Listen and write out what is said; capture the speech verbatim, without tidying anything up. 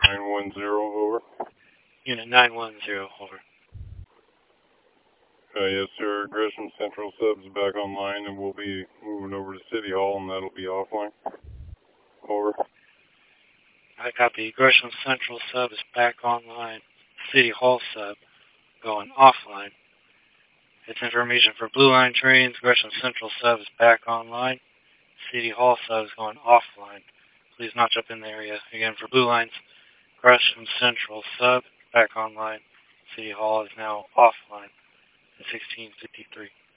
nine one zero, over. Unit nine one zero, over. Uh, yes, sir. Gresham Central Sub's back online, and we'll be moving over to City Hall, and that'll be offline. Over. I copy. Gresham Central Sub is back online. City Hall Sub going offline. It's information for Blue Line trains. Gresham Central Sub is back online. City Hall Sub is going offline. Please notch up in the area. Again, for Blue Lines, Gresham Central Sub back online. City Hall is now offline at sixteen fifty-three.